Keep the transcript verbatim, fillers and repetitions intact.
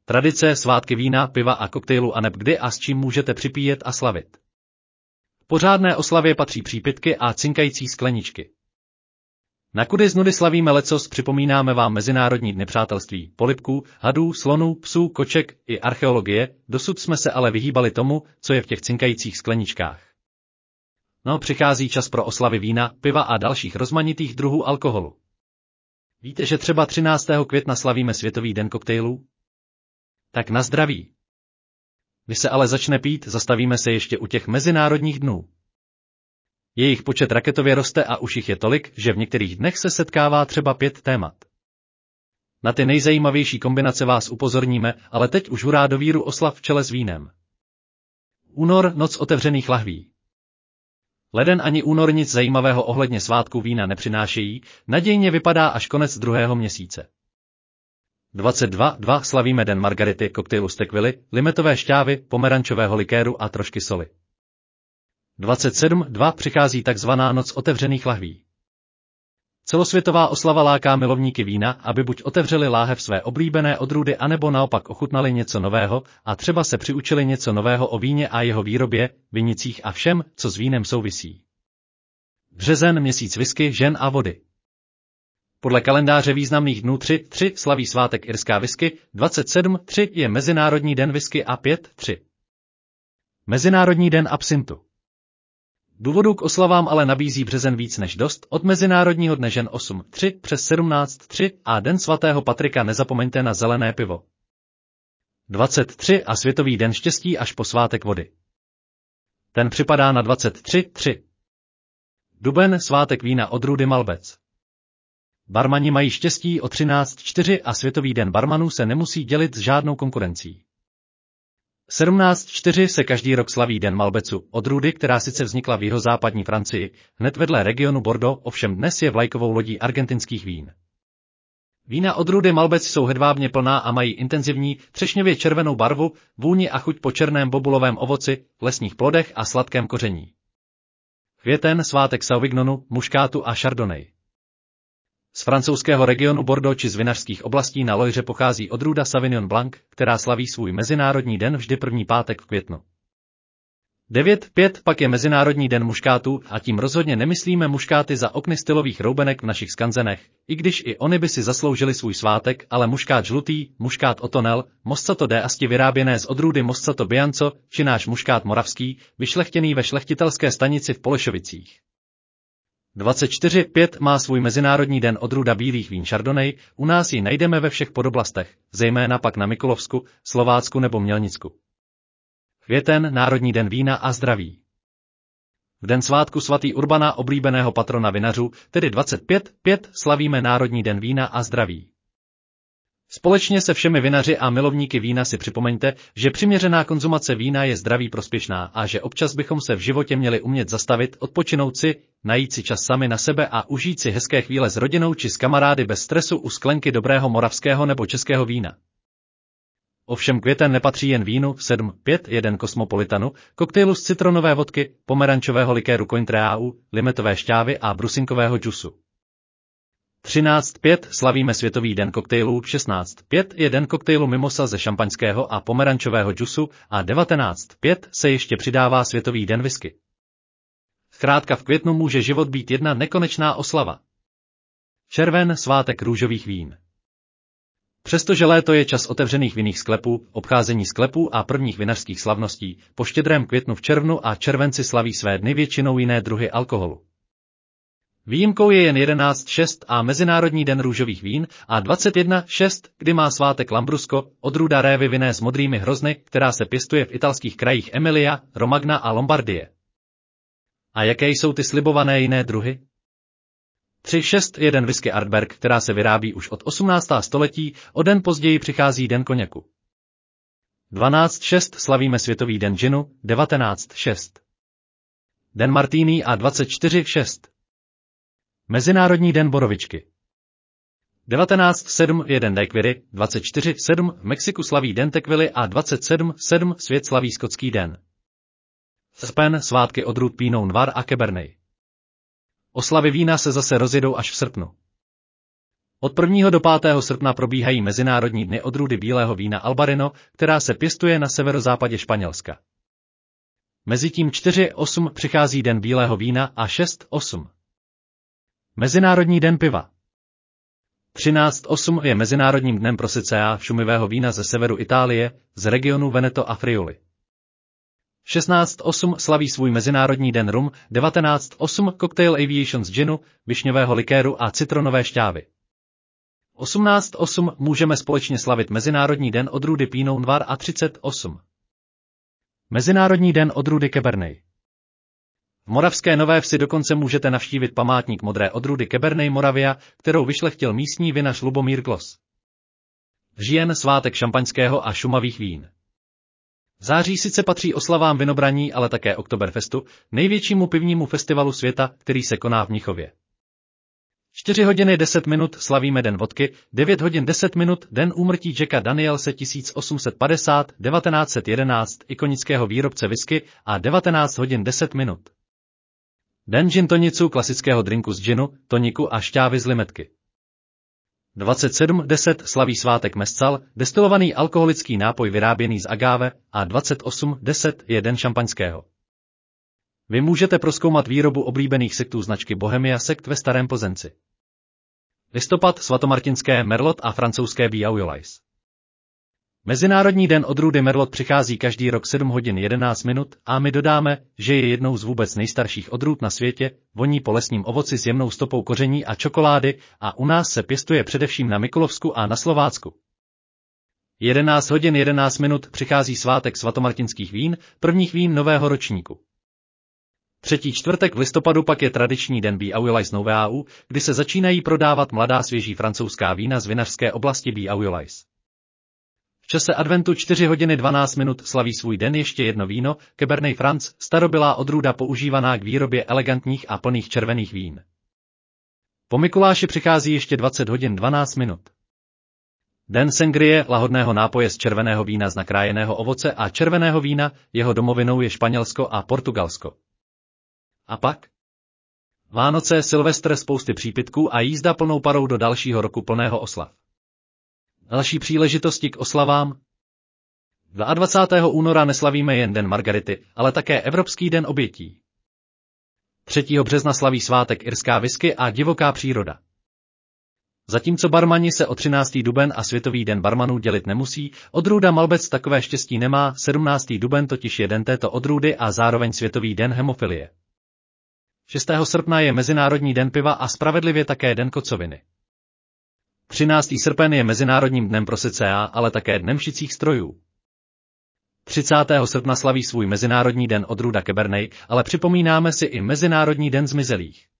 Tradice, svátky vína, piva a koktejlu aneb kdy a s čím můžete připíjet a slavit. V pořádné oslavě patří přípitky a cinkající skleničky. Na kudy z nudy slavíme lecos, připomínáme vám Mezinárodní dny přátelství, polibků, hadů, slonů, psů, koček i archeologie, dosud jsme se ale vyhýbali tomu, co je v těch cinkajících skleničkách. No, přichází čas pro oslavy vína, piva a dalších rozmanitých druhů alkoholu. Víte, že třeba třináctého května slavíme Světový den koktejlů? Tak na zdraví. Když se ale začne pít, zastavíme se ještě u těch mezinárodních dnů. Jejich počet raketově roste a už jich je tolik, že v některých dnech se setkává třeba pět témat. Na ty nejzajímavější kombinace vás upozorníme, ale teď už hurá do víru oslav v čele s vínem. Únor, noc otevřených lahví. Leden ani únor nic zajímavého ohledně svátku vína nepřinášejí, nadějně vypadá až konec druhého měsíce. dvacet dva dva slavíme den margarity, koktejlu z tekvily, limetové šťávy, pomerančového likéru a trošky soli. dvacet sedm dva přichází takzvaná noc otevřených lahví. Celosvětová oslava láká milovníky vína, aby buď otevřeli láhev své oblíbené odrůdy anebo naopak ochutnali něco nového a třeba se přiučili něco nového o víně a jeho výrobě, vinicích a všem, co s vínem souvisí. Březen, měsíc whisky, žen a vody. Podle kalendáře významných dnů tři tři slaví svátek irská whisky, dvacet sedm tři je Mezinárodní den whisky a pět tři Mezinárodní den absintu. Důvodů k oslavám ale nabízí březen víc než dost, od Mezinárodního dne žen osm tři přes sedmnáct tři a Den svatého Patrika nezapomeňte na zelené pivo. dvacet tři a Světový den štěstí až po svátek vody. Ten připadá na dvacet tři tři Duben, svátek vína odrůdy Malbec. Barmani mají štěstí o třináct čtyři a Světový den barmanů se nemusí dělit s žádnou konkurencí. sedmnáct čtyři se každý rok slaví Den Malbecu, odrůdy, která sice vznikla v jihozápadní Francii, hned vedle regionu Bordeaux, ovšem dnes je vlajkovou lodí argentinských vín. Vína odrůdy Malbec jsou hedvábně plná a mají intenzivní, třešňově červenou barvu, vůni a chuť po černém bobulovém ovoci, lesních plodech a sladkém koření. Květen, svátek Sauvignonu, muškátu a chardonnay. Z francouzského regionu Bordeaux či z vinařských oblastí na Loiře pochází odrůda Sauvignon Blanc, která slaví svůj mezinárodní den vždy první pátek v květnu. devět pět pak je Mezinárodní den muškátu a tím rozhodně nemyslíme muškáty za okny stylových roubenek v našich skanzenech, i když i oni by si zasloužili svůj svátek, ale muškát žlutý, muškát Otonel, Moscato de Asti vyráběné z odrůdy Moscato Bianco, či náš muškát moravský, vyšlechtěný ve šlechtitelské stanici v Polešovicích. dvacet čtyři pět má svůj Mezinárodní den odrůda bílých vín Chardonnay, u nás ji najdeme ve všech podoblastech, zejména pak na Mikulovsku, Slovácku nebo Mělnicku. Květen, Národní den vína a zdraví. V den svátku svatý Urbana, oblíbeného patrona vinařů, tedy dvacet pět pět, slavíme Národní den vína a zdraví. Společně se všemi vinaři a milovníky vína si připomeňte, že přiměřená konzumace vína je zdraví prospěšná a že občas bychom se v životě měli umět zastavit, odpočinout si, najít si čas sami na sebe a užít si hezké chvíle s rodinou či s kamarády bez stresu u sklenky dobrého moravského nebo českého vína. Ovšem květen nepatří jen vínu, sedm pět jeden Kosmopolitanu, koktejlu z citronové vodky, pomerančového likéru Cointreau, limetové šťávy a brusinkového džusu. třináct pět slavíme Světový den koktejlů, šestnáct pět je den koktejlu mimosa ze šampaňského a pomerančového džusu a devatenáct pět se ještě přidává Světový den whisky. Zkrátka v květnu může život být jedna nekonečná oslava. Červen, svátek růžových vín. Přestože léto je čas otevřených vinných sklepů, obcházení sklepů a prvních vinařských slavností, po štědrém květnu v červnu a červenci slaví své dny většinou jiné druhy alkoholu. Výjimkou je jen jedenáct šest a Mezinárodní den růžových vín a dvacet jedna šest, kdy má svátek Lambrusco, odrůda révy vinné s modrými hrozny, která se pěstuje v italských krajích Emilia, Romagna a Lombardie. A jaké jsou ty slibované jiné druhy? tři šest je den whisky Artberg, která se vyrábí už od osmnáctého století, o den později přichází den koněku. dvanáct šest slavíme Světový den džinu, devatenáct šest Den martini a dvacet čtyři šest Mezinárodní den borovičky. devatenáct sedm je den daiquiry, dvacet čtyři sedm v Mexiku slaví den tekvily a dvacet sedm sedm svět slaví skotský den. Srpen, svátky odrůd Pinot Noir a Cabernet. Oslavy vína se zase rozjedou až v srpnu. Od prvního do pátého srpna probíhají Mezinárodní dny odrůdy bílého vína Albarino, která se pěstuje na severozápadě Španělska. Mezitím čtyři osm přichází Den bílého vína a šest osm. Mezinárodní den piva. třináct osm je Mezinárodním dnem prosecea šumivého vína ze severu Itálie, z regionu Veneto a Friuli. šestnáct osm slaví svůj Mezinárodní den rum, devatenáct osm Cocktail Aviation z ginu, višňového likéru a citronové šťávy. osmnáct osm můžeme společně slavit Mezinárodní den odrůdy Pinot Noir a třicet osm. Mezinárodní den odrůdy Cabernet. V Moravské Nové Vsi dokonce můžete navštívit památník modré odrůdy Cabernet Moravia, kterou vyšlechtil místní vinař Lubomír Glos. Říjen svátek šampaňského a šumavých vín. Září sice patří oslavám vinobraní, ale také Oktoberfestu, největšímu pivnímu festivalu světa, který se koná v Mnichově. čtyři hodiny deset minut slavíme Den vodky, devět hodin deset minut Den úmrtí Jacka Danielse tisíc osm set padesát až devatenáct set jedenáct, ikonického výrobce whisky, a devatenáct hodin deset minut. Den gin tonicu, klasického drinku z ginu, toniku a šťávy z limetky. dvacet sedm deset slaví svátek Mezcal, destilovaný alkoholický nápoj vyráběný z agáve, a dvacet osm deset je Den šampaňského. Vy můžete prozkoumat výrobu oblíbených sektů značky Bohemia Sekt ve Starém Plzenci. Listopad svatomartinské Merlot a francouzské Beaujolais. Mezinárodní den odrůdy Merlot přichází každý rok sedm hodin jedenáct minut a my dodáme, že je jednou z vůbec nejstarších odrůd na světě, voní po lesním ovoci s jemnou stopou koření a čokolády a u nás se pěstuje především na Mikulovsku a na Slovácku. jedenáct hodin jedenáct minut přichází svátek svatomartinských vín, prvních vín nového ročníku. Třetí čtvrtek v listopadu pak je tradiční den Beaujolais Nouveau, kdy se začínají prodávat mladá svěží francouzská vína z vinařské oblasti Beaujolais. V čase adventu čtyři hodiny dvanáct minut slaví svůj den ještě jedno víno, Cabernet Franc, starobylá odrůda používaná k výrobě elegantních a plných červených vín. Po Mikuláši přichází ještě dvacet hodin dvanáct minut. Den sangrie, lahodného nápoje z červeného vína z nakrájeného ovoce a červeného vína, jeho domovinou je Španělsko a Portugalsko. A pak? Vánoce, Silvestr, spousty přípitků a jízda plnou parou do dalšího roku plného oslav. Další příležitosti k oslavám. dvacátého druhého února neslavíme jen Den Margarity, ale také Evropský den obětí. třetího března slaví svátek irská whisky a divoká příroda. Zatímco barmani se o třináctého dubna a Světový den barmanů dělit nemusí, odrůda Malbec takové štěstí nemá, sedmnáctého dubna totiž je den této odrůdy a zároveň Světový den hemofilie. šestého srpna je Mezinárodní den piva a spravedlivě také Den kocoviny. třináctého srpen je Mezinárodním dnem prosecea, ale také Dnem šicích strojů. třicátého srpna slaví svůj Mezinárodní den odrůda Cabernet, ale připomínáme si i Mezinárodní den zmizelých.